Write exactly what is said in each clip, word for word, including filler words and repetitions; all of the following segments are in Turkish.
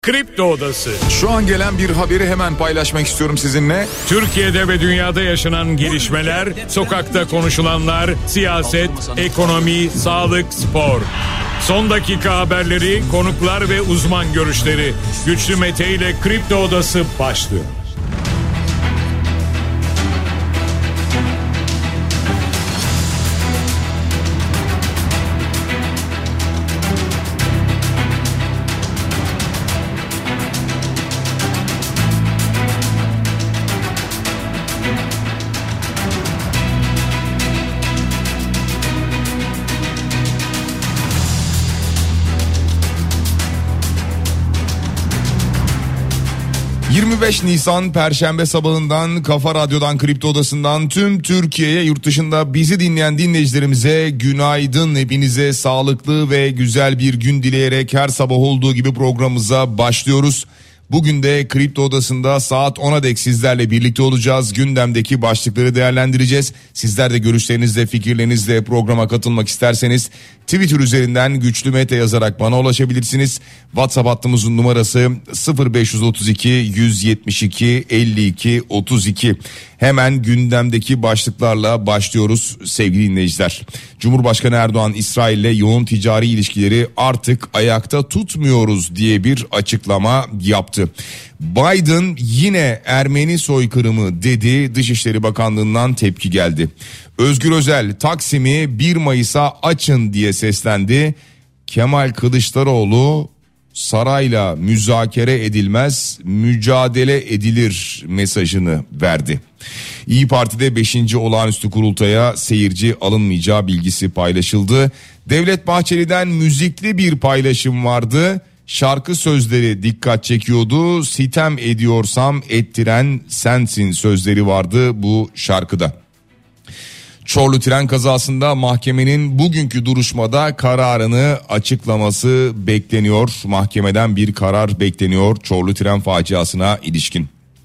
Kripto Odası. Şu an gelen bir haberi hemen paylaşmak istiyorum sizinle. Türkiye'de ve dünyada yaşanan gelişmeler, sokakta konuşulanlar, siyaset, ekonomi, sağlık, spor. Son dakika haberleri, konuklar ve uzman görüşleri. Güçlü Mete ile Kripto Odası başlıyor. yirmi beş Nisan Perşembe sabahından Kafa Radyo'dan, Kripto Odası'ndan tüm Türkiye'ye, yurt dışında bizi dinleyen dinleyicilerimize günaydın. Hepinize sağlıklı ve güzel bir gün dileyerek her sabah olduğu gibi programımıza başlıyoruz. Bugün de Kripto Odası'nda saat ona dek sizlerle birlikte olacağız. Gündemdeki başlıkları değerlendireceğiz. Sizler de görüşlerinizle, fikirlerinizle programa katılmak isterseniz Twitter üzerinden Güçlü Mete yazarak bana ulaşabilirsiniz. WhatsApp hattımızın numarası sıfır beş otuz iki yüz yetmiş iki elli iki otuz iki. Hemen gündemdeki başlıklarla başlıyoruz sevgili dinleyiciler. Cumhurbaşkanı Erdoğan, İsrail'le yoğun ticari ilişkileri artık ayakta tutmuyoruz diye bir açıklama yaptı. Biden yine Ermeni soykırımı dedi, Dışişleri Bakanlığı'ndan tepki geldi. Özgür Özel, Taksim'i bir Mayıs'a açın diye seslendi. Kemal Kılıçdaroğlu, sarayla müzakere edilmez, mücadele edilir mesajını verdi. İYİ Parti'de beşinci olağanüstü kurultaya seyirci alınmayacağı bilgisi paylaşıldı. Devlet Bahçeli'den müzikli bir paylaşım vardı. Şarkı sözleri dikkat çekiyordu. Sitem ediyorsam ettiren sensin sözleri vardı bu şarkıda. Çorlu tren kazasında mahkemenin bugünkü duruşmada kararını açıklaması bekleniyor. Mahkemeden bir karar bekleniyor Çorlu tren faciasına ilişkin.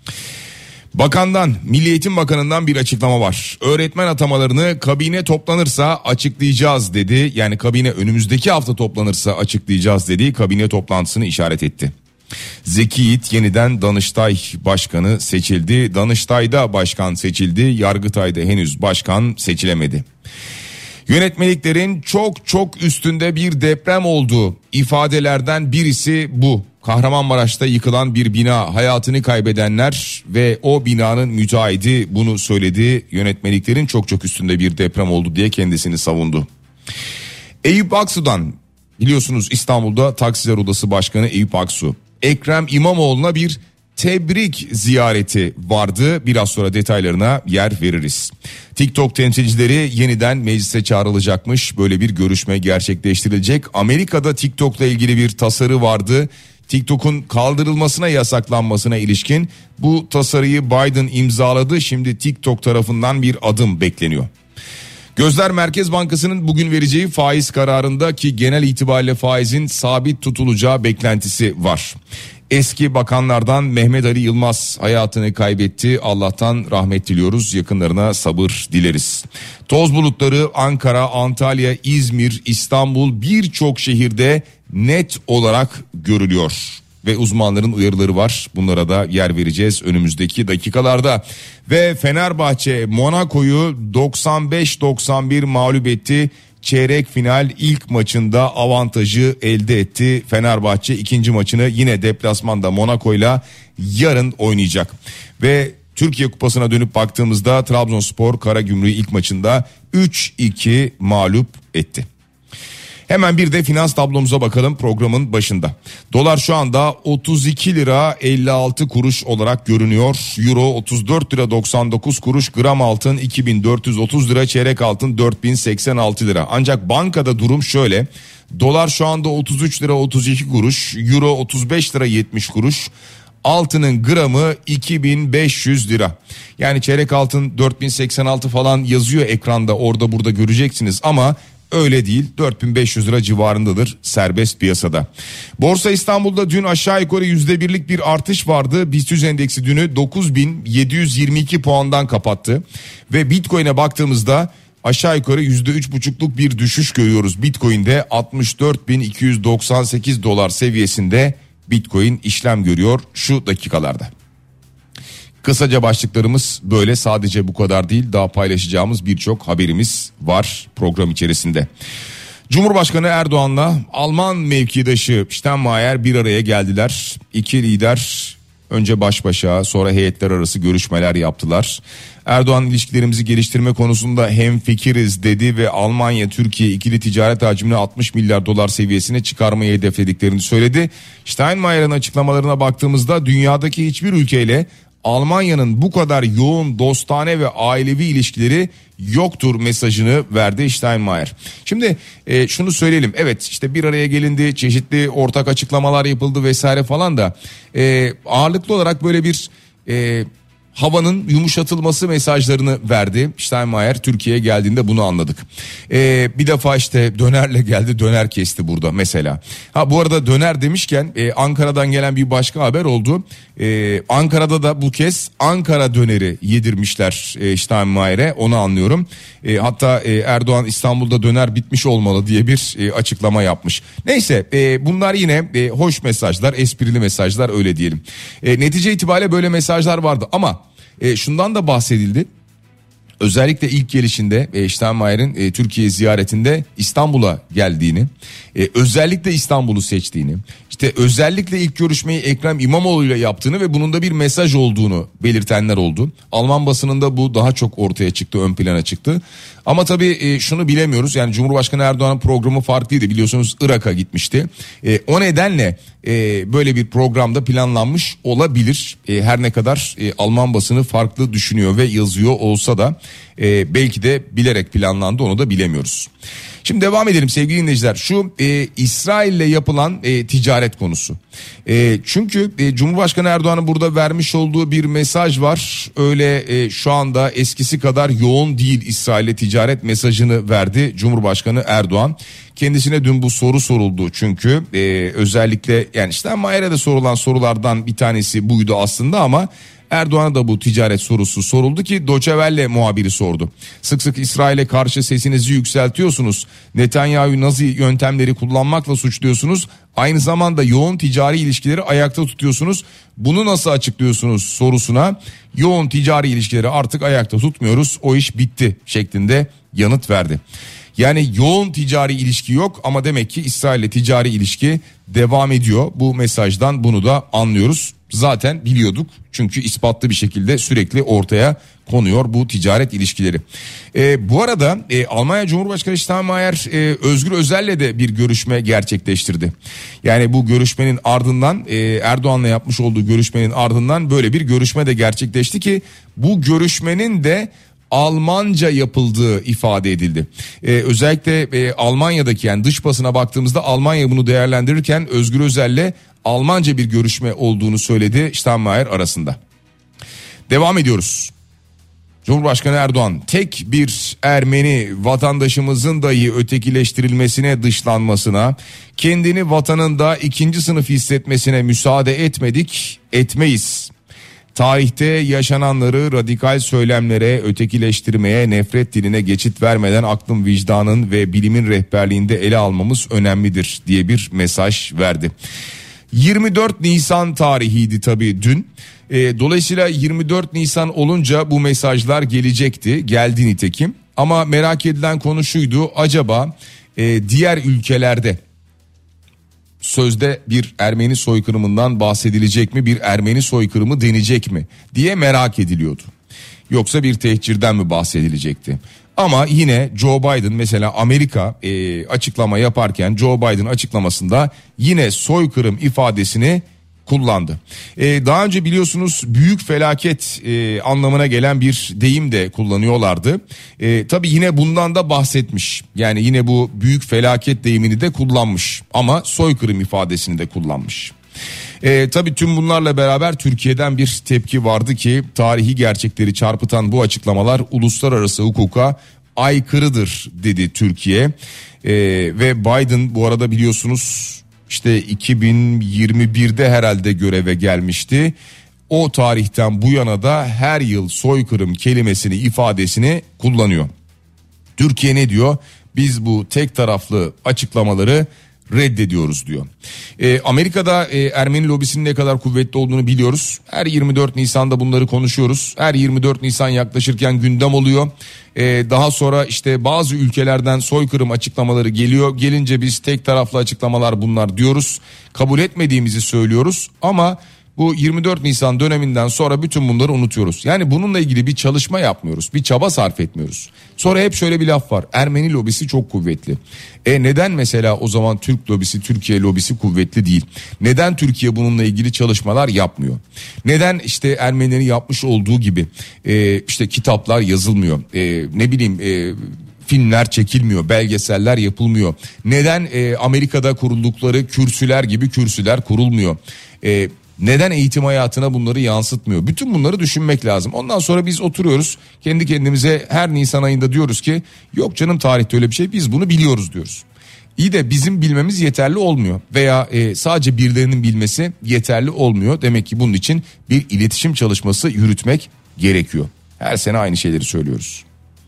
Bakandan, Milli Eğitim Bakanı'ndan bir açıklama var. Öğretmen atamalarını kabine toplanırsa açıklayacağız dedi. Yani kabine önümüzdeki hafta toplanırsa açıklayacağız dediği kabine toplantısını işaret etti. Zeki Yiğit yeniden Danıştay Başkanı seçildi. Danıştay'da başkan seçildi. Yargıtay'da henüz başkan seçilemedi. Yönetmeliklerin çok çok üstünde bir deprem olduğu ifadelerden birisi bu. Kahramanmaraş'ta yıkılan bir bina, hayatını kaybedenler ve o binanın müteahhidi bunu söyledi. Yönetmeliklerin çok çok üstünde bir deprem oldu diye kendisini savundu. Eyüp Aksu'dan, biliyorsunuz İstanbul'da Taksiler Odası Başkanı Eyüp Aksu, Ekrem İmamoğlu'na bir tebrik ziyareti vardı. Biraz sonra detaylarına yer veririz. TikTok temsilcileri yeniden meclise çağrılacakmış. Böyle bir görüşme gerçekleştirilecek. Amerika'da TikTok'la ilgili bir tasarı vardı. TikTok'un kaldırılmasına, yasaklanmasına ilişkin bu tasarıyı Biden imzaladı. Şimdi TikTok tarafından bir adım bekleniyor. Gözler Merkez Bankası'nın bugün vereceği faiz kararında ki genel itibariyle faizin sabit tutulacağı beklentisi var. Eski bakanlardan Mehmet Ali Yılmaz hayatını kaybetti. Allah'tan rahmet diliyoruz. Yakınlarına sabır dileriz. Toz bulutları Ankara, Antalya, İzmir, İstanbul, birçok şehirde net olarak görülüyor. Ve uzmanların uyarıları var. Bunlara da yer vereceğiz önümüzdeki dakikalarda. Ve Fenerbahçe Monaco'yu doksan beş doksan bir mağlup etti. Çeyrek final ilk maçında avantajı elde etti. Fenerbahçe ikinci maçını yine deplasmanda Monaco'yla yarın oynayacak. Ve Türkiye Kupası'na dönüp baktığımızda Trabzonspor Karagümrük'ü ilk maçında üç iki mağlup etti. Hemen bir de finans tablomuza bakalım programın başında. Dolar şu anda otuz iki lira elli altı kuruş olarak görünüyor. Euro otuz dört lira doksan dokuz kuruş, gram altın iki bin dört yüz otuz lira, çeyrek altın dört bin seksen altı lira. Ancak bankada durum şöyle. Dolar şu anda otuz üç lira otuz iki kuruş, euro otuz beş lira yetmiş kuruş. Altının gramı iki bin beş yüz lira. Yani çeyrek altın dört bin seksen altı falan yazıyor ekranda, orada burada göreceksiniz ama öyle değil, dört bin beş yüz lira civarındadır serbest piyasada. Borsa İstanbul'da dün aşağı yukarı yüzde birlik bir artış vardı. BIST yüz endeksi dünü dokuz bin yedi yüz yirmi iki puandan kapattı. Ve Bitcoin'e baktığımızda aşağı yukarı yüzde üç buçukluk bir düşüş görüyoruz. Bitcoin'de altmış dört bin iki yüz doksan sekiz dolar seviyesinde Bitcoin işlem görüyor şu dakikalarda. Kısaca başlıklarımız böyle, sadece bu kadar değil, daha paylaşacağımız birçok haberimiz var program içerisinde. Cumhurbaşkanı Erdoğan'la Alman mevkidaşı Steinmeier bir araya geldiler. İki lider önce baş başa, sonra heyetler arası görüşmeler yaptılar. Erdoğan ilişkilerimizi geliştirme konusunda hemfikiriz dedi ve Almanya-Türkiye ikili ticaret hacmini altmış milyar dolar seviyesine çıkarmayı hedeflediklerini söyledi. Steinmeier'in açıklamalarına baktığımızda dünyadaki hiçbir ülkeyle Almanya'nın bu kadar yoğun dostane ve ailevi ilişkileri yoktur mesajını verdi Steinmeier. Şimdi e, şunu söyleyelim, evet işte bir araya gelindi, çeşitli ortak açıklamalar yapıldı vesaire falan da e, ağırlıklı olarak böyle bir e, havanın yumuşatılması mesajlarını verdi. Steinmeier Türkiye'ye geldiğinde bunu anladık. Ee, bir defa işte dönerle geldi, döner kesti burada mesela. Ha bu arada döner demişken e, Ankara'dan gelen bir başka haber oldu. Ee, Ankara'da da bu kez Ankara döneri yedirmişler e, Steinmeier'e, onu anlıyorum. E, hatta e, Erdoğan İstanbul'da döner bitmiş olmalı diye bir e, açıklama yapmış. Neyse e, bunlar yine e, hoş mesajlar, esprili mesajlar öyle diyelim. E, netice itibariyle böyle mesajlar vardı ama E, şundan da bahsedildi. Özellikle ilk gelişinde e, Steinmeier'in e, Türkiye ziyaretinde İstanbul'a geldiğini, e, özellikle İstanbul'u seçtiğini, işte özellikle ilk görüşmeyi Ekrem İmamoğlu ile yaptığını ve bunun da bir mesaj olduğunu belirtenler oldu. Alman basınında bu daha çok ortaya çıktı, ön plana çıktı. Ama tabii e, şunu bilemiyoruz, yani Cumhurbaşkanı Erdoğan'ın programı farklıydı, biliyorsunuz Irak'a gitmişti. E, o nedenle e, böyle bir programda planlanmış olabilir. E, her ne kadar e, Alman basını farklı düşünüyor ve yazıyor olsa da e, belki de bilerek planlandı, onu da bilemiyoruz. Şimdi devam edelim sevgili dinleyiciler. Şu e, İsrail'le yapılan e, ticaret konusu. E, çünkü e, Cumhurbaşkanı Erdoğan'ın burada vermiş olduğu bir mesaj var. Öyle e, şu anda eskisi kadar yoğun değil İsrail'le ticaret mesajını verdi Cumhurbaşkanı Erdoğan. Kendisine dün bu soru soruldu çünkü e, özellikle yani Steinmeier'e de sorulan sorulardan bir tanesi buydu aslında ama Erdoğan'a da bu ticaret sorusu soruldu ki Deutsche Welle muhabiri sordu. Sık sık İsrail'e karşı sesinizi yükseltiyorsunuz. Netanyahu Nazi yöntemleri kullanmakla suçluyorsunuz. Aynı zamanda yoğun ticari ilişkileri ayakta tutuyorsunuz. Bunu nasıl açıklıyorsunuz sorusuna yoğun ticari ilişkileri artık ayakta tutmuyoruz. O iş bitti şeklinde yanıt verdi. Yani yoğun ticari ilişki yok ama demek ki İsrail'le ticari ilişki devam ediyor. Bu mesajdan bunu da anlıyoruz. Zaten biliyorduk çünkü ispatlı bir şekilde sürekli ortaya konuyor bu ticaret ilişkileri. E, bu arada e, Almanya Cumhurbaşkanı Steinmeier e, Özgür Özel'le de bir görüşme gerçekleştirdi. Yani bu görüşmenin ardından e, Erdoğan'la yapmış olduğu görüşmenin ardından böyle bir görüşme de gerçekleşti ki bu görüşmenin de Almanca yapıldığı ifade edildi. Ee, özellikle e, Almanya'daki yani dış basına baktığımızda Almanya bunu değerlendirirken Özgür Özel'le Almanca bir görüşme olduğunu söyledi Steinmeier arasında. Devam ediyoruz. Cumhurbaşkanı Erdoğan tek bir Ermeni vatandaşımızın dahi ötekileştirilmesine, dışlanmasına, kendini vatanında ikinci sınıf hissetmesine müsaade etmedik, etmeyiz. Tarihte yaşananları radikal söylemlere, ötekileştirmeye, nefret diline geçit vermeden aklın, vicdanın ve bilimin rehberliğinde ele almamız önemlidir diye bir mesaj verdi. yirmi dört Nisan tarihiydi tabii dün. E, dolayısıyla yirmi dört Nisan olunca bu mesajlar gelecekti, geldi nitekim. Ama merak edilen konu şuydu, acaba e, diğer ülkelerde sözde bir Ermeni soykırımından bahsedilecek mi, bir Ermeni soykırımı denecek mi diye merak ediliyordu. Yoksa bir tehcirden mi bahsedilecekti? Ama yine Joe Biden mesela Amerika e, açıklama yaparken Joe Biden açıklamasında yine soykırım ifadesini kullandı. Ee, daha önce biliyorsunuz büyük felaket e, anlamına gelen bir deyim de kullanıyorlardı. E, tabii yine bundan da bahsetmiş. Yani yine bu büyük felaket deyimini de kullanmış ama soykırım ifadesini de kullanmış. E, tabii tüm bunlarla beraber Türkiye'den bir tepki vardı ki tarihi gerçekleri çarpıtan bu açıklamalar uluslararası hukuka aykırıdır dedi Türkiye. E, ve Biden bu arada biliyorsunuz İşte iki bin yirmi birde herhalde göreve gelmişti. O tarihten bu yana da her yıl soykırım kelimesini, ifadesini kullanıyor. Türkiye ne diyor? Biz bu tek taraflı açıklamaları reddediyoruz diyor. E, Amerika'da e, Ermeni lobisinin ne kadar kuvvetli olduğunu biliyoruz. Her yirmi dört Nisan'da bunları konuşuyoruz. Her yirmi dört Nisan yaklaşırken gündem oluyor. E, daha sonra işte bazı ülkelerden soykırım açıklamaları geliyor. Gelince biz tek taraflı açıklamalar bunlar diyoruz. Kabul etmediğimizi söylüyoruz ama bu yirmi dört Nisan döneminden sonra bütün bunları unutuyoruz. Yani bununla ilgili bir çalışma yapmıyoruz. Bir çaba sarf etmiyoruz. Sonra hep şöyle bir laf var. Ermeni lobisi çok kuvvetli. E neden mesela o zaman Türk lobisi, Türkiye lobisi kuvvetli değil? Neden Türkiye bununla ilgili çalışmalar yapmıyor? Neden işte Ermenilerin yapmış olduğu gibi e, işte kitaplar yazılmıyor? E, ne bileyim... E, filmler çekilmiyor, belgeseller yapılmıyor. Neden e, Amerika'da kuruldukları kürsüler gibi kürsüler kurulmuyor? E, neden eğitim hayatına bunları yansıtmıyor? Bütün bunları düşünmek lazım. Ondan sonra biz oturuyoruz kendi kendimize her Nisan ayında diyoruz ki yok canım tarihte öyle bir şey, biz bunu biliyoruz diyoruz. İyi de bizim bilmemiz yeterli olmuyor veya e, sadece birilerinin bilmesi yeterli olmuyor. Demek ki bunun için bir iletişim çalışması yürütmek gerekiyor. Her sene aynı şeyleri söylüyoruz.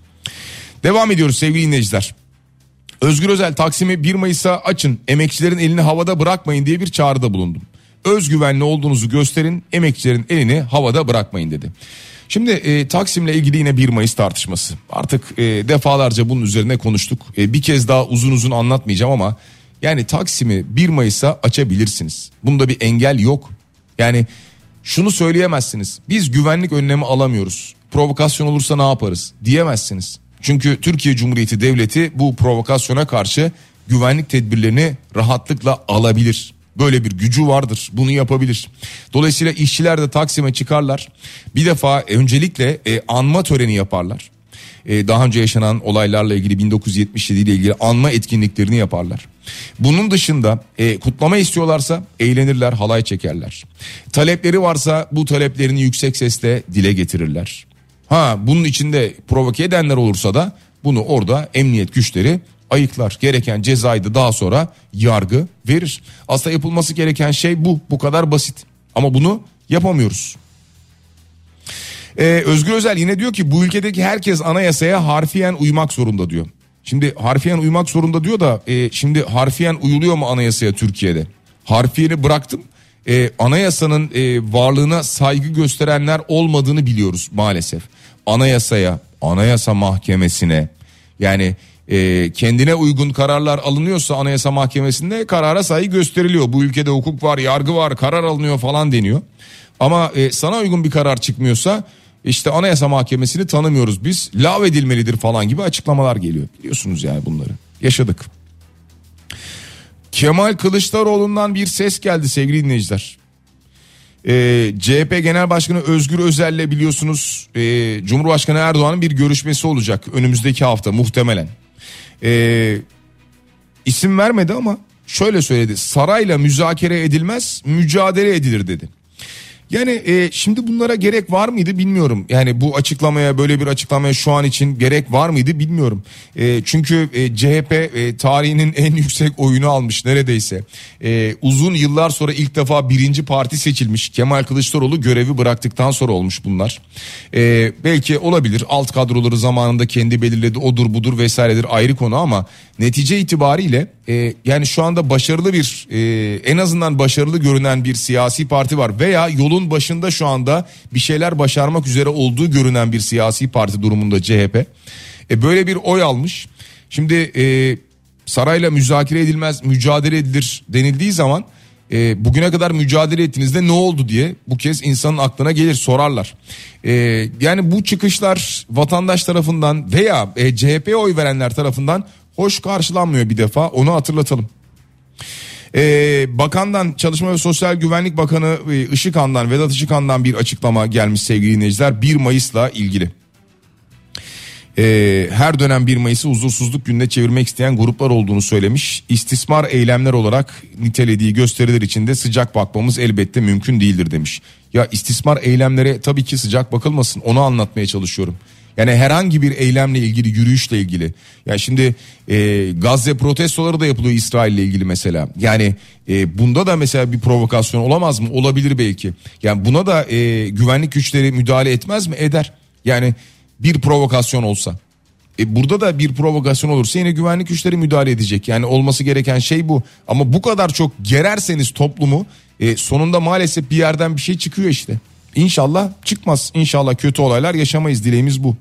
Devam ediyoruz sevgili dinleyiciler. Özgür Özel Taksim'i bir Mayıs'a açın, emekçilerin elini havada bırakmayın diye bir çağrıda bulundum. Özgüvenli olduğunuzu gösterin, emekçilerin elini havada bırakmayın dedi. Şimdi e, Taksim'le ilgili yine bir Mayıs tartışması. Artık e, defalarca bunun üzerine konuştuk. E, bir kez daha uzun uzun anlatmayacağım ama yani Taksim'i bir Mayıs'a açabilirsiniz. Bunda bir engel yok. Yani şunu söyleyemezsiniz. Biz güvenlik önlemi alamıyoruz. Provokasyon olursa ne yaparız diyemezsiniz. Çünkü Türkiye Cumhuriyeti Devleti bu provokasyona karşı güvenlik tedbirlerini rahatlıkla alabilir. Böyle bir gücü vardır, bunu yapabilir. Dolayısıyla işçiler de Taksim'e çıkarlar. Bir defa öncelikle e, anma töreni yaparlar. E, daha önce yaşanan olaylarla ilgili bin dokuz yüz yetmiş yedi ile ilgili anma etkinliklerini yaparlar. Bunun dışında e, kutlama istiyorlarsa eğlenirler, halay çekerler. Talepleri varsa bu taleplerini yüksek sesle dile getirirler. Ha bunun içinde provoke edenler olursa da bunu orada emniyet güçleri ayıklar. Gereken cezayı da daha sonra yargı verir. Aslında yapılması gereken şey bu. Bu kadar basit. Ama bunu yapamıyoruz. Ee, Özgür Özel yine diyor ki bu ülkedeki herkes anayasaya harfiyen uymak zorunda diyor. Şimdi harfiyen uymak zorunda diyor da e, şimdi harfiyen uyuluyor mu anayasaya Türkiye'de? Harfiyeni bıraktım. Ee, anayasanın e, varlığına saygı gösterenler olmadığını biliyoruz maalesef. Anayasaya, Anayasa Mahkemesi'ne yani e, kendine uygun kararlar alınıyorsa Anayasa Mahkemesi'nde karara saygı gösteriliyor. Bu ülkede hukuk var, yargı var, karar alınıyor falan deniyor. Ama e, sana uygun bir karar çıkmıyorsa işte Anayasa Mahkemesi'ni tanımıyoruz biz, lağvedilmelidir falan gibi açıklamalar geliyor. Biliyorsunuz yani bunları yaşadık. Kemal Kılıçdaroğlu'ndan bir ses geldi sevgili dinleyiciler. Ee, C H P Genel Başkanı Özgür Özel'le biliyorsunuz e, Cumhurbaşkanı Erdoğan'ın bir görüşmesi olacak önümüzdeki hafta muhtemelen. Ee, isim vermedi ama şöyle söyledi: sarayla müzakere edilmez, mücadele edilir dedi. Yani e, şimdi bunlara gerek var mıydı bilmiyorum. Yani bu açıklamaya, böyle bir açıklamaya şu an için gerek var mıydı bilmiyorum. E, çünkü e, C H P e, tarihinin en yüksek oyunu almış neredeyse. E, uzun yıllar sonra ilk defa birinci parti seçilmiş. Kemal Kılıçdaroğlu görevi bıraktıktan sonra olmuş bunlar. E, belki olabilir, alt kadroları zamanında kendi belirledi, odur budur vesairedir, ayrı konu ama netice itibariyle e, yani şu anda başarılı bir e, en azından başarılı görünen bir siyasi parti var veya yolun başında şu anda bir şeyler başarmak üzere olduğu görünen bir siyasi parti durumunda C H P. E, böyle bir oy almış. Şimdi e, sarayla müzakere edilmez, mücadele edilir denildiği zaman e, bugüne kadar mücadele ettiğinizde ne oldu diye bu kez insanın aklına gelir, sorarlar. E, yani bu çıkışlar vatandaş tarafından veya e, C H P'ye oy verenler tarafından hoş karşılanmıyor, bir defa onu hatırlatalım. Ee, bakandan, Çalışma ve Sosyal Güvenlik Bakanı Işıkhan'dan, Vedat Işıkhan'dan bir açıklama gelmiş sevgili dinleyiciler bir Mayıs'la ilgili. Ee, her dönem bir Mayıs'ı huzursuzluk gününe çevirmek isteyen gruplar olduğunu söylemiş. İstismar eylemler olarak nitelediği gösteriler içinde sıcak bakmamız elbette mümkün değildir demiş. Ya istismar eylemlere tabii ki sıcak bakılmasın, onu anlatmaya çalışıyorum. Yani herhangi bir eylemle ilgili, yürüyüşle ilgili. Ya şimdi e, Gazze protestoları da yapılıyor İsrail'le ilgili mesela. Yani e, bunda da mesela bir provokasyon olamaz mı? Olabilir belki. Yani buna da e, güvenlik güçleri müdahale etmez mi? Eder. Yani bir provokasyon olsa. E burada da bir provokasyon olursa yine güvenlik güçleri müdahale edecek. Yani olması gereken şey bu. Ama bu kadar çok gererseniz toplumu e, sonunda maalesef bir yerden bir şey çıkıyor işte. İnşallah çıkmaz. İnşallah kötü olaylar yaşamayız. Dileğimiz bu.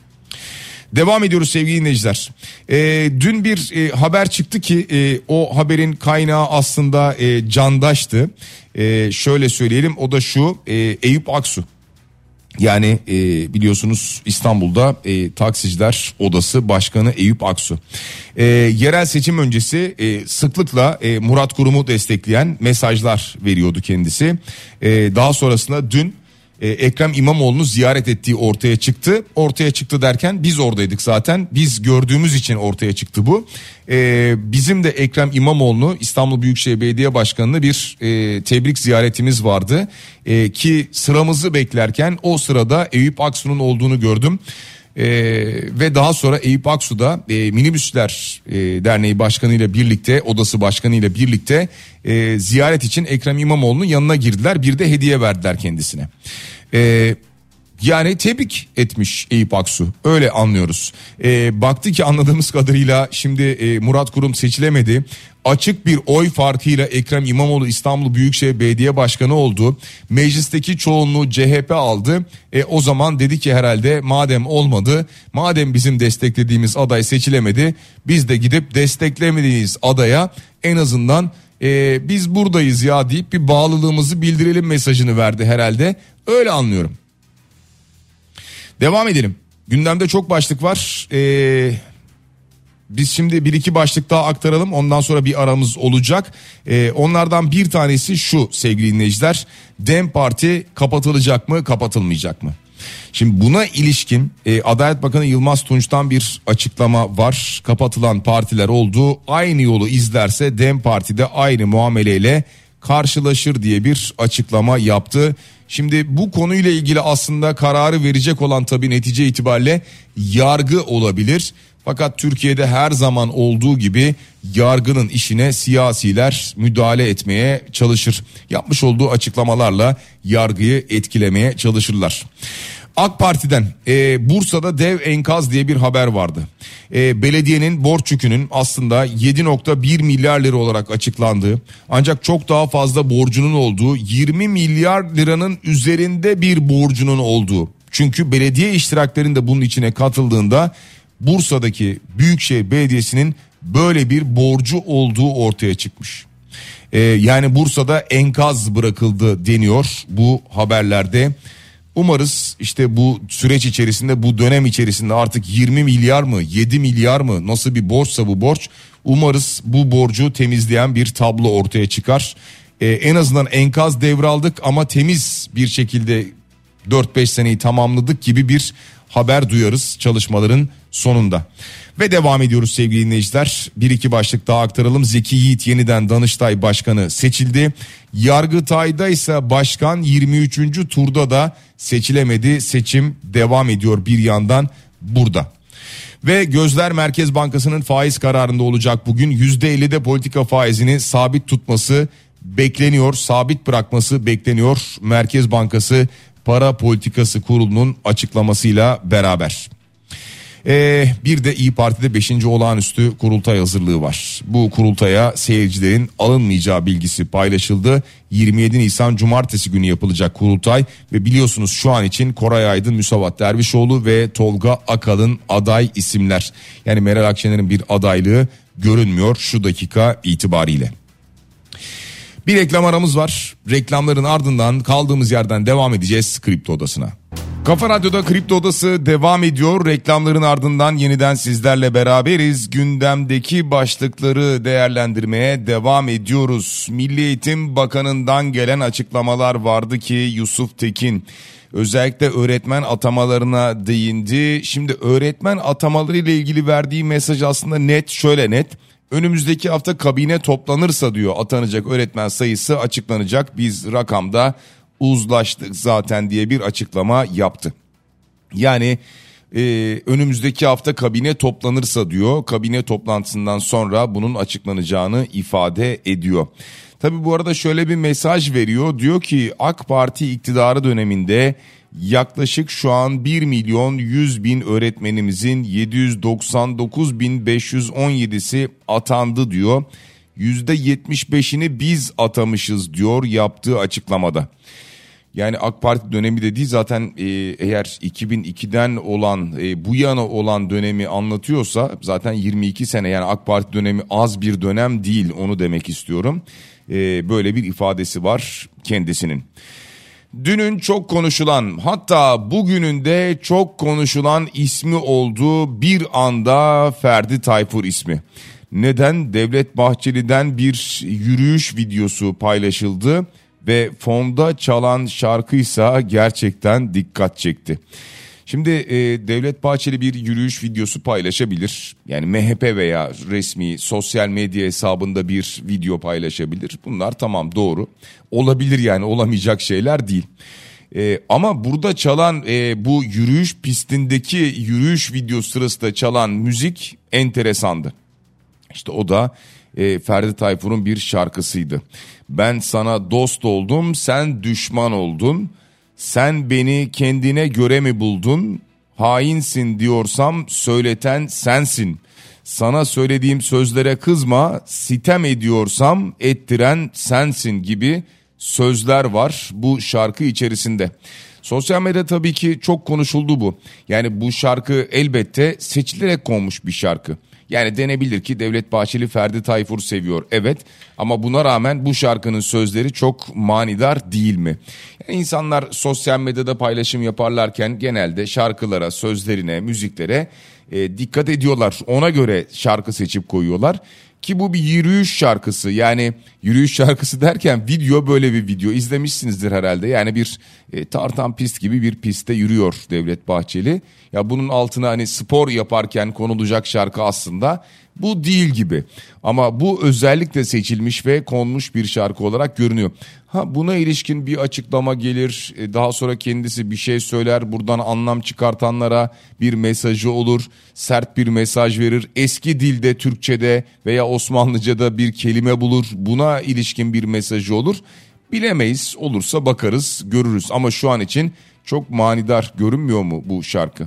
Devam ediyoruz sevgili dinleyiciler. E, dün bir e, haber çıktı ki e, o haberin kaynağı aslında e, Candaş'tı. E, şöyle söyleyelim, o da şu: e, Eyüp Aksu. Yani e, biliyorsunuz İstanbul'da e, Taksiciler Odası Başkanı Eyüp Aksu. E, yerel seçim öncesi e, sıklıkla e, Murat Kurum'u destekleyen mesajlar veriyordu kendisi. E, daha sonrasında dün e, Ekrem İmamoğlu'nu ziyaret ettiği ortaya çıktı. Ortaya çıktı derken biz oradaydık zaten. Biz gördüğümüz için ortaya çıktı bu. E, bizim de Ekrem İmamoğlu'nu İstanbul Büyükşehir Belediye Başkanı'na bir e, tebrik ziyaretimiz vardı. E, ki sıramızı beklerken o sırada Eyüp Aksu'nun olduğunu gördüm. Ee, ve daha sonra Eyüp Aksu da e, Minibüsler e, Derneği Başkanı ile birlikte, odası başkanı ile birlikte e, ziyaret için Ekrem İmamoğlu'nun yanına girdiler. Bir de hediye verdiler kendisine. E, yani tebrik etmiş Eyüp Aksu, öyle anlıyoruz. E, baktı ki anladığımız kadarıyla şimdi e, Murat Kurum seçilemedi. Açık bir oy farkıyla Ekrem İmamoğlu İstanbul Büyükşehir Belediye Başkanı oldu. Meclisteki çoğunluğu C H P aldı. E, o zaman dedi ki herhalde madem olmadı, madem bizim desteklediğimiz aday seçilemedi, biz de gidip desteklemediğimiz adaya en azından e, biz buradayız ya deyip bir bağlılığımızı bildirelim mesajını verdi herhalde. Öyle anlıyorum. Devam edelim. Gündemde çok başlık var. Eee... Biz şimdi bir iki başlık daha aktaralım, ondan sonra bir aramız olacak. Ee, onlardan bir tanesi şu sevgili dinleyiciler: DEM Parti kapatılacak mı, kapatılmayacak mı? Şimdi buna ilişkin e, Adalet Bakanı Yılmaz Tunç'tan bir açıklama var. Kapatılan partiler oldu, aynı yolu izlerse DEM Parti de aynı muameleyle karşılaşır diye bir açıklama yaptı. Şimdi bu konuyla ilgili aslında kararı verecek olan tabii netice itibariyle yargı olabilir. Fakat Türkiye'de her zaman olduğu gibi yargının işine siyasiler müdahale etmeye çalışır. Yapmış olduğu açıklamalarla yargıyı etkilemeye çalışırlar. AK Parti'den e, Bursa'da dev enkaz diye bir haber vardı. E, belediyenin borç yükünün aslında yedi nokta bir milyar lira olarak açıklandığı, ancak çok daha fazla borcunun olduğu, yirmi milyar liranın üzerinde bir borcunun olduğu. Çünkü belediye iştiraklerinin de bunun içine katıldığında Bursa'daki Büyükşehir Belediyesi'nin böyle bir borcu olduğu ortaya çıkmış. Ee, yani Bursa'da enkaz bırakıldı deniyor bu haberlerde. Umarız işte bu süreç içerisinde, bu dönem içerisinde artık yirmi milyar mı, yedi milyar mı, nasıl bir borçsa bu borç, umarız bu borcu temizleyen bir tablo ortaya çıkar. Ee, en azından enkaz devraldık ama temiz bir şekilde dört beş seneyi tamamladık gibi bir haber duyarız çalışmaların sonunda. Ve devam ediyoruz sevgili dinleyiciler. Bir iki başlık daha aktaralım. Zeki Yiğit yeniden Danıştay Başkanı seçildi. Yargıtay'da ise başkan yirmi üçüncü turda da seçilemedi. Seçim devam ediyor bir yandan burada. Ve gözler Merkez Bankası'nın faiz kararında olacak bugün. yüzde ellide politika faizini sabit tutması bekleniyor. Sabit bırakması bekleniyor. Merkez Bankası Para Politikası Kurulu'nun açıklamasıyla beraber. Ee, bir de İYİ Parti'de beşinci olağanüstü kurultay hazırlığı var. Bu kurultaya seyircilerin alınmayacağı bilgisi paylaşıldı. yirmi yedi Nisan Cumartesi günü yapılacak kurultay ve biliyorsunuz şu an için Koray Aydın, Müsavat Dervişoğlu ve Tolga Akalın aday isimler. Yani Meral Akşener'in bir adaylığı görünmüyor şu dakika itibariyle. Bir reklam aramız var. Reklamların ardından kaldığımız yerden devam edeceğiz Kripto Odası'na. Kafa Radyo'da Kripto Odası devam ediyor. Reklamların ardından yeniden sizlerle beraberiz. Gündemdeki başlıkları değerlendirmeye devam ediyoruz. Milli Eğitim Bakanı'ndan gelen açıklamalar vardı ki Yusuf Tekin özellikle öğretmen atamalarına değindi. Şimdi öğretmen atamaları ile ilgili verdiği mesaj aslında net, şöyle net. Önümüzdeki hafta kabine toplanırsa diyor atanacak öğretmen sayısı açıklanacak. Biz rakamda uzlaştık zaten diye bir açıklama yaptı. Yani e, önümüzdeki hafta kabine toplanırsa diyor, kabine toplantısından sonra bunun açıklanacağını ifade ediyor. Tabii bu arada şöyle bir mesaj veriyor, diyor ki AK Parti iktidarı döneminde Yaklaşık şu an bir milyon yüz bin öğretmenimizin yedi yüz doksan dokuz bin beş yüz on yedisi atandı diyor. yüzde yetmiş beşini biz atamışız diyor yaptığı açıklamada. Yani AK Parti dönemi de değil zaten, e, eğer iki bin ikiden olan e, bu yana olan dönemi anlatıyorsa zaten yirmi iki sene, yani AK Parti dönemi az bir dönem değil, onu demek istiyorum. E, böyle bir ifadesi var kendisinin. Dünün çok konuşulan, hatta bugünün de çok konuşulan ismi olduğu bir anda Ferdi Tayfur ismi. Neden? Devlet Bahçeli'den bir yürüyüş videosu paylaşıldı ve fonda çalan şarkıysa gerçekten dikkat çekti. Şimdi e, Devlet Bahçeli bir yürüyüş videosu paylaşabilir. Yani M H P veya resmi sosyal medya hesabında bir video paylaşabilir. Bunlar tamam, doğru. Olabilir, yani olamayacak şeyler değil. E, ama burada çalan e, bu yürüyüş pistindeki yürüyüş videosu sırasında çalan müzik enteresandı. İşte o da e, Ferdi Tayfur'un bir şarkısıydı. Ben sana dost oldum, sen düşman oldun. Sen beni kendine göre mi buldun? Hainsin diyorsam söyleten sensin. Sana söylediğim sözlere kızma, sitem ediyorsam ettiren sensin gibi sözler var bu şarkı içerisinde. Sosyal medya tabii ki çok konuşuldu bu. Yani bu şarkı elbette seçilerek konmuş bir şarkı. Yani denebilir ki Devlet Bahçeli Ferdi Tayfur seviyor. Evet, ama buna rağmen bu şarkının sözleri çok manidar değil mi? Yani insanlar sosyal medyada paylaşım yaparlarken genelde şarkılara, sözlerine, müziklere e, dikkat ediyorlar. Ona göre şarkı seçip koyuyorlar. Ki bu bir yürüyüş şarkısı, yani yürüyüş şarkısı derken video, böyle bir video izlemişsinizdir herhalde. Yani bir e, tartan pist gibi bir pistte yürüyor Devlet Bahçeli. Ya bunun altına hani spor yaparken konulacak şarkı aslında bu değil gibi. Ama bu özellikle seçilmiş ve konmuş bir şarkı olarak görünüyor. Ha, buna ilişkin bir açıklama gelir, daha sonra kendisi bir şey söyler, buradan anlam çıkartanlara bir mesajı olur, sert bir mesaj verir, eski dilde, Türkçe'de veya Osmanlıca'da bir kelime bulur, buna ilişkin bir mesajı olur. Bilemeyiz, olursa bakarız, görürüz, ama şu an için çok manidar görünmüyor mu bu şarkı?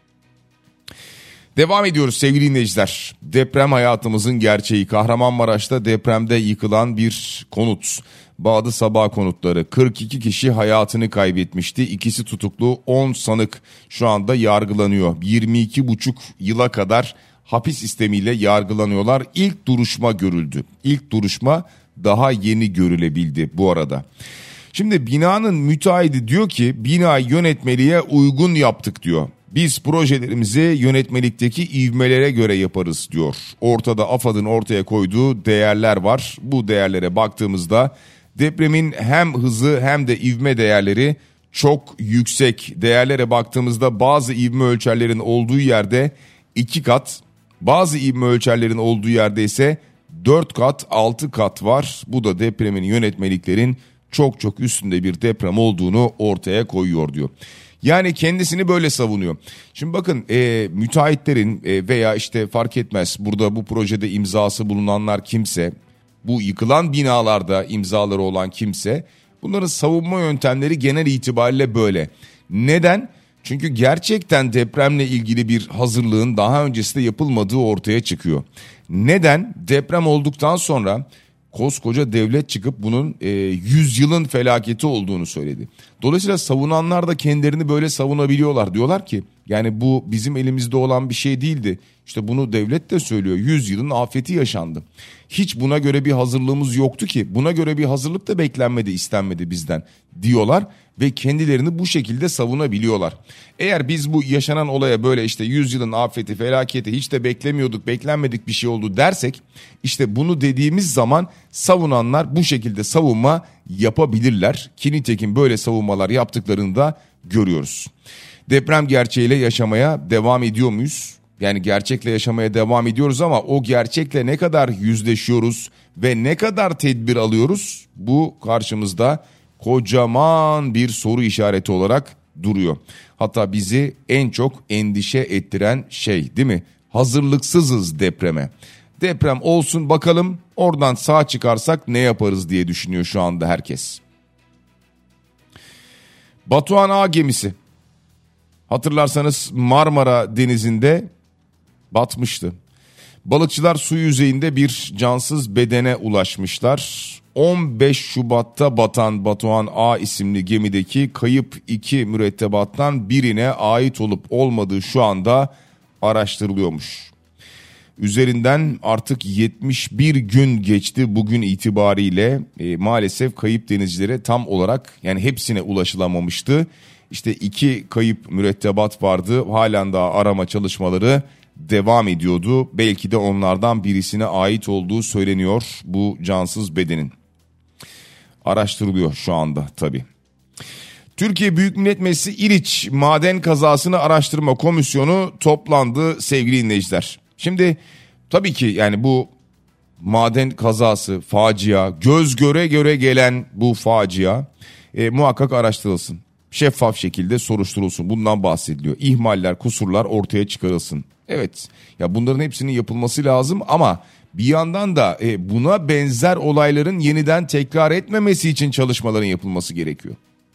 Devam ediyoruz sevgili dinleyiciler. Deprem hayatımızın gerçeği. Kahramanmaraş'ta depremde yıkılan bir konut. Bağdı Sabah konutları. kırk iki kişi hayatını kaybetmişti. İkisi tutuklu, on sanık şu anda yargılanıyor. yirmi iki buçuk yıla kadar hapis sistemiyle yargılanıyorlar. İlk duruşma görüldü. İlk duruşma daha yeni görülebildi bu arada. Şimdi binanın müteahhidi diyor ki bina yönetmeliğe uygun yaptık diyor. Biz projelerimizi yönetmelikteki ivmelere göre yaparız diyor. Ortada AFAD'ın ortaya koyduğu değerler var. Bu değerlere baktığımızda depremin hem hızı hem de ivme değerleri çok yüksek. Değerlere baktığımızda bazı ivme ölçerlerin olduğu yerde iki kat, bazı ivme ölçerlerin olduğu yerde ise dört kat, altı kat var. Bu da depremin, yönetmeliklerin çok çok üstünde bir deprem olduğunu ortaya koyuyor diyor. Yani kendisini böyle savunuyor. Şimdi bakın e, müteahhitlerin e, veya işte fark etmez burada bu projede imzası bulunanlar kimse, bu yıkılan binalarda imzaları olan kimse, bunların savunma yöntemleri genel itibariyle böyle. Neden? Çünkü gerçekten depremle ilgili bir hazırlığın daha öncesinde yapılmadığı ortaya çıkıyor. Neden? Deprem olduktan sonra koskoca devlet çıkıp bunun e, yüzyılın felaketi olduğunu söyledi. Dolayısıyla savunanlar da kendilerini böyle savunabiliyorlar. Diyorlar ki yani bu bizim elimizde olan bir şey değildi. İşte bunu devlet de söylüyor. Yüzyılın afeti yaşandı. Hiç buna göre bir hazırlığımız yoktu ki. Buna göre bir hazırlık da beklenmedi, istenmedi bizden diyorlar ve kendilerini bu şekilde savunabiliyorlar. Eğer biz bu yaşanan olaya böyle işte yüzyılın afeti, felaketi hiç de beklemiyorduk, beklenmedik bir şey oldu dersek, işte bunu dediğimiz zaman savunanlar bu şekilde savunma yapabilirler. Ki nitekim böyle savunmalar yaptıklarını da görüyoruz. Deprem gerçeğiyle yaşamaya devam ediyor muyuz? Yani gerçekle yaşamaya devam ediyoruz ama o gerçekle ne kadar yüzleşiyoruz ve ne kadar tedbir alıyoruz? Bu karşımızda kocaman bir soru işareti olarak duruyor. Hatta bizi en çok endişe ettiren şey, değil mi? Hazırlıksızız depreme. Deprem olsun bakalım, oradan sağ çıkarsak ne yaparız diye düşünüyor şu anda herkes. Batuhan A gemisi, hatırlarsanız Marmara Denizi'nde batmıştı. Balıkçılar su yüzeyinde bir cansız bedene ulaşmışlar. on beş Şubat'ta batan Batuhan A isimli gemideki kayıp iki mürettebattan birine ait olup olmadığı şu anda araştırılıyormuş. Üzerinden artık yetmiş bir gün geçti bugün itibariyle. E, maalesef kayıp denizcilere tam olarak, yani hepsine ulaşılamamıştı. İşte iki kayıp mürettebat vardı, halen daha arama çalışmaları devam ediyordu. Belki de onlardan birisine ait olduğu söyleniyor bu cansız bedenin. Araştırılıyor şu anda tabii. Türkiye Büyük Millet Meclisi İliç Maden Kazasını Araştırma Komisyonu toplandı sevgili dinleyiciler. Şimdi tabii ki yani bu maden kazası, facia, göz göre göre gelen bu facia e, muhakkak araştırılsın. Şeffaf şekilde soruşturulsun, bundan bahsediliyor. İhmaller, kusurlar ortaya çıkarılsın. Evet ya, bunların hepsinin yapılması lazım ama bir yandan da e, buna benzer olayların yeniden tekrar etmemesi için çalışmaların yapılması gerekiyor.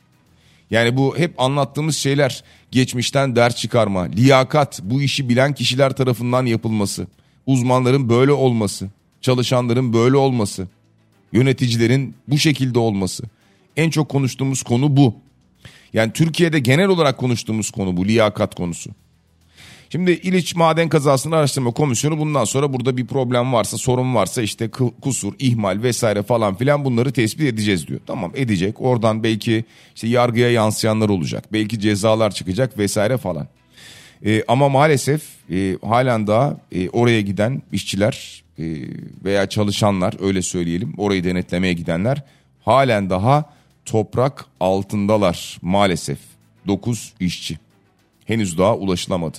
Yani bu hep anlattığımız şeyler, geçmişten ders çıkarma, liyakat, bu işi bilen kişiler tarafından yapılması, uzmanların böyle olması, çalışanların böyle olması, yöneticilerin bu şekilde olması. En çok konuştuğumuz konu bu. Yani Türkiye'de genel olarak konuştuğumuz konu bu, liyakat konusu. Şimdi İliç Maden Kazasını Araştırma Komisyonu bundan sonra burada bir problem varsa, sorun varsa, işte kusur, ihmal vesaire falan filan, bunları tespit edeceğiz diyor. Tamam, edecek. Oradan belki işte yargıya yansıyanlar olacak. Belki cezalar çıkacak vesaire falan. Ee, ama maalesef e, halen daha e, oraya giden işçiler e, veya çalışanlar, öyle söyleyelim, orayı denetlemeye gidenler halen daha toprak altındalar maalesef. dokuz işçi henüz daha ulaşılamadı.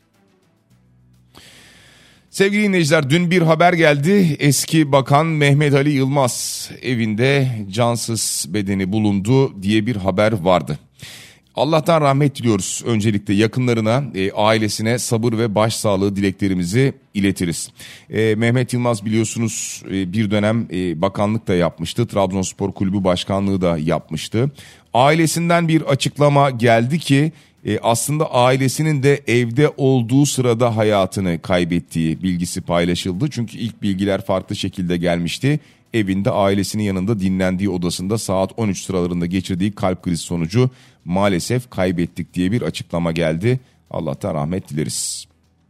Sevgili dinleyiciler, dün bir haber geldi. Eski Bakan Mehmet Ali Yılmaz evinde cansız bedeni bulundu diye bir haber vardı. Allah'tan rahmet diliyoruz. Öncelikle yakınlarına, e, ailesine sabır ve başsağlığı dileklerimizi iletiriz. E, Mehmet Yılmaz biliyorsunuz e, bir dönem e, bakanlık da yapmıştı. Trabzonspor Kulübü başkanlığı da yapmıştı. Ailesinden bir açıklama geldi ki e, aslında ailesinin de evde olduğu sırada hayatını kaybettiği bilgisi paylaşıldı. Çünkü ilk bilgiler farklı şekilde gelmişti. Evinde, ailesinin yanında, dinlendiği odasında saat on üç sıralarında geçirdiği kalp krizi sonucu maalesef kaybettik diye bir açıklama geldi. Allah'tan rahmet dileriz.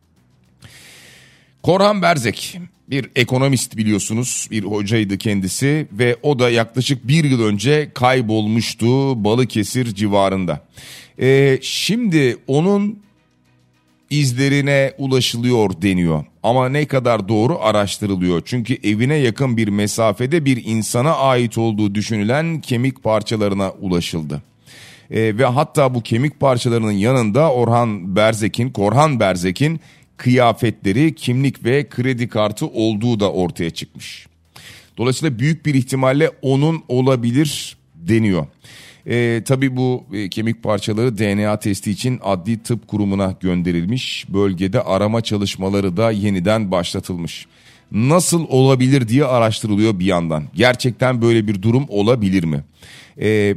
Korhan Berzek bir ekonomist, biliyorsunuz, bir hocaydı kendisi ve o da yaklaşık bir yıl önce kaybolmuştu Balıkesir civarında. Ee, şimdi onun izlerine ulaşılıyor deniyor ama ne kadar doğru araştırılıyor. Çünkü evine yakın bir mesafede bir insana ait olduğu düşünülen kemik parçalarına ulaşıldı. Ee, ve hatta bu kemik parçalarının yanında Orhan Berzek'in, Korhan Berzek'in kıyafetleri, kimlik ve kredi kartı olduğu da ortaya çıkmış. Dolayısıyla büyük bir ihtimalle onun olabilir deniyor. Ee, tabii bu e, kemik parçaları D N A testi için Adli Tıp Kurumu'na gönderilmiş. Bölgede arama çalışmaları da yeniden başlatılmış. Nasıl olabilir diye araştırılıyor bir yandan. Gerçekten böyle bir durum olabilir mi? Ee,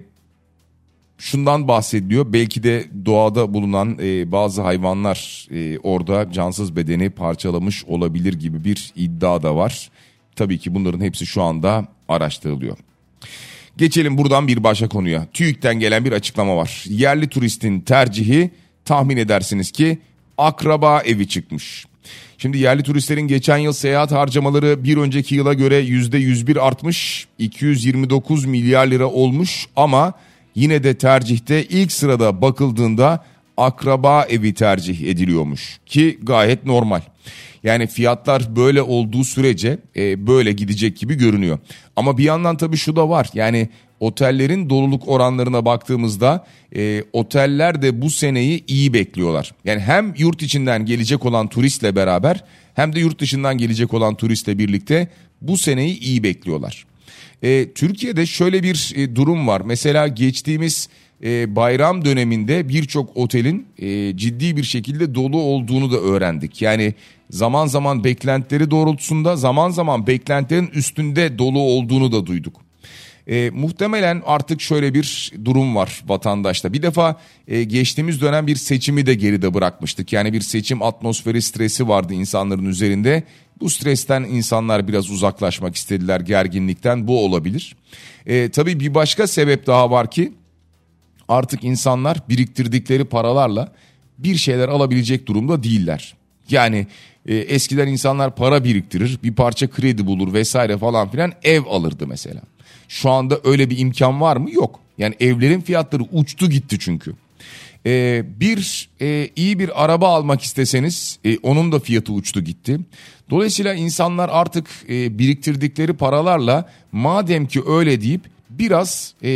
şundan bahsediliyor. Belki de doğada bulunan e, bazı hayvanlar e, orada cansız bedeni parçalamış olabilir gibi bir iddia da var. Tabii ki bunların hepsi şu anda araştırılıyor. Geçelim buradan bir başka konuya. TÜİK'ten gelen bir açıklama var. Yerli turistin tercihi, tahmin edersiniz ki, akraba evi çıkmış. Şimdi yerli turistlerin geçen yıl seyahat harcamaları bir önceki yıla göre yüzde yüz bir artmış. iki yüz yirmi dokuz milyar lira olmuş ama yine de tercihte ilk sırada bakıldığında akraba evi tercih ediliyormuş ki gayet normal. Yani fiyatlar böyle olduğu sürece e, böyle gidecek gibi görünüyor. Ama bir yandan tabii şu da var. Yani otellerin doluluk oranlarına baktığımızda e, oteller de bu seneyi iyi bekliyorlar. Yani hem yurt içinden gelecek olan turistle beraber hem de yurt dışından gelecek olan turistle birlikte bu seneyi iyi bekliyorlar. E, Türkiye'de şöyle bir e, durum var. Mesela geçtiğimiz e, bayram döneminde birçok otelin e, ciddi bir şekilde dolu olduğunu da öğrendik. Yani zaman zaman beklentileri doğrultusunda, zaman zaman beklentilerin üstünde dolu olduğunu da duyduk. E, muhtemelen artık şöyle bir durum var vatandaşta. Bir defa e, geçtiğimiz dönem bir seçimi de geride bırakmıştık. Yani bir seçim atmosferi, stresi vardı insanların üzerinde. Bu stresten insanlar biraz uzaklaşmak istediler, gerginlikten, bu olabilir. E, tabii bir başka sebep daha var ki artık insanlar biriktirdikleri paralarla bir şeyler alabilecek durumda değiller. Yani e, eskiden insanlar para biriktirir, bir parça kredi bulur vesaire falan filan, ev alırdı mesela. Şu anda öyle bir imkan var mı? Yok. Yani evlerin fiyatları uçtu gitti çünkü. Ee, bir e, iyi bir araba almak isteseniz e, onun da fiyatı uçtu gitti. Dolayısıyla insanlar artık e, biriktirdikleri paralarla, madem ki öyle deyip biraz e,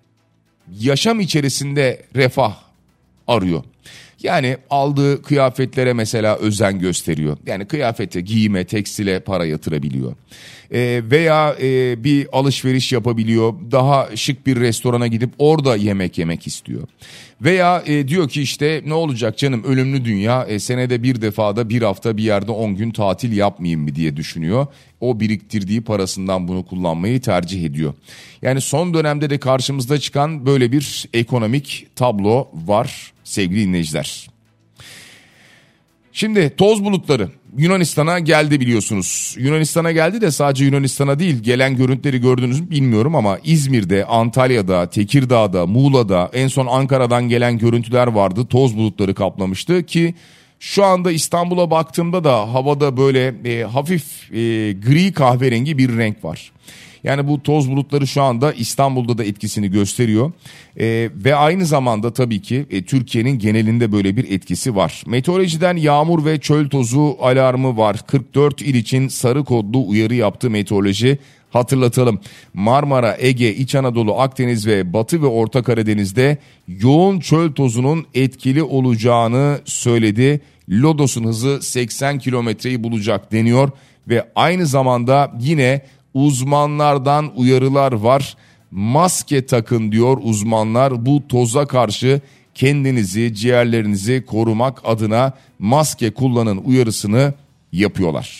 yaşam içerisinde refah arıyor. Yani aldığı kıyafetlere mesela özen gösteriyor. Yani kıyafete, giyime, tekstile para yatırabiliyor. Ee, veya e, bir alışveriş yapabiliyor. Daha şık bir restorana gidip orada yemek yemek istiyor. Veya e, diyor ki işte ne olacak canım, ölümlü dünya, e, senede bir defada bir hafta bir yerde on gün tatil yapmayayım mı diye düşünüyor. O biriktirdiği parasından bunu kullanmayı tercih ediyor. Yani son dönemde de karşımızda çıkan böyle bir ekonomik tablo var sevgili dinleyiciler. Şimdi toz bulutları Yunanistan'a geldi biliyorsunuz. Yunanistan'a geldi de sadece Yunanistan'a değil, gelen görüntüleri gördünüz mü bilmiyorum ama İzmir'de, Antalya'da, Tekirdağ'da, Muğla'da, en son Ankara'dan gelen görüntüler vardı. Toz bulutları kaplamıştı ki şu anda İstanbul'a baktığımda da havada böyle e, hafif e, gri kahverengi bir renk var. Yani bu toz bulutları şu anda İstanbul'da da etkisini gösteriyor. Ee, ve aynı zamanda tabii ki e, Türkiye'nin genelinde böyle bir etkisi var. Meteorolojiden yağmur ve çöl tozu alarmı var. kırk dört il için sarı kodlu uyarı yaptı meteoroloji. Hatırlatalım, Marmara, Ege, İç Anadolu, Akdeniz ve Batı ve Orta Karadeniz'de yoğun çöl tozunun etkili olacağını söyledi. Lodos'un hızı seksen kilometreyi bulacak deniyor ve aynı zamanda yine uzmanlardan uyarılar var. Maske takın diyor uzmanlar. Bu toza karşı kendinizi, ciğerlerinizi korumak adına maske kullanın uyarısını yapıyorlar.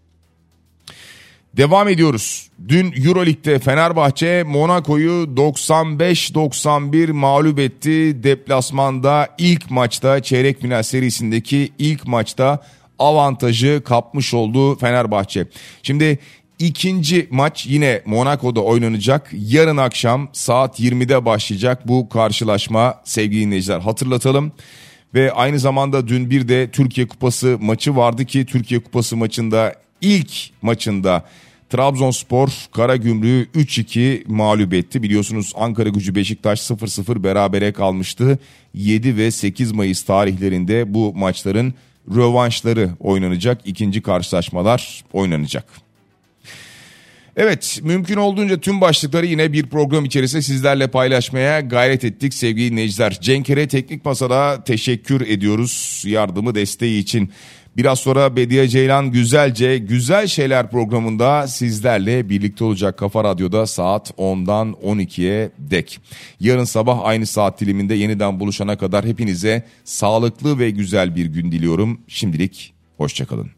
Devam ediyoruz. Dün Euroleague'de Fenerbahçe Monaco'yu doksan beş doksan bir mağlup etti. Deplasmanda ilk maçta, çeyrek final serisindeki ilk maçta avantajı kapmış oldu Fenerbahçe. Şimdi İkinci maç yine Monaco'da oynanacak. Yarın akşam saat yirmide başlayacak bu karşılaşma sevgili dinleyiciler, hatırlatalım. Ve aynı zamanda dün bir de Türkiye Kupası maçı vardı ki Türkiye Kupası maçında ilk maçında Trabzonspor Karagümrük'ü üç iki mağlup etti. Biliyorsunuz Ankaragücü Beşiktaş sıfır sıfır berabere kalmıştı. yedi ve sekiz Mayıs tarihlerinde bu maçların rövanşları oynanacak. İkinci karşılaşmalar oynanacak. Evet, mümkün olduğunca tüm başlıkları yine bir program içerisinde sizlerle paylaşmaya gayret ettik sevgili dinleyiciler. Cenkere Teknik Masa'da teşekkür ediyoruz yardımı, desteği için. Biraz sonra Bediye Ceylan Güzelce Güzel Şeyler programında sizlerle birlikte olacak Kafa Radyo'da saat ondan on ikiye dek. Yarın sabah aynı saat diliminde yeniden buluşana kadar hepinize sağlıklı ve güzel bir gün diliyorum. Şimdilik hoşça kalın.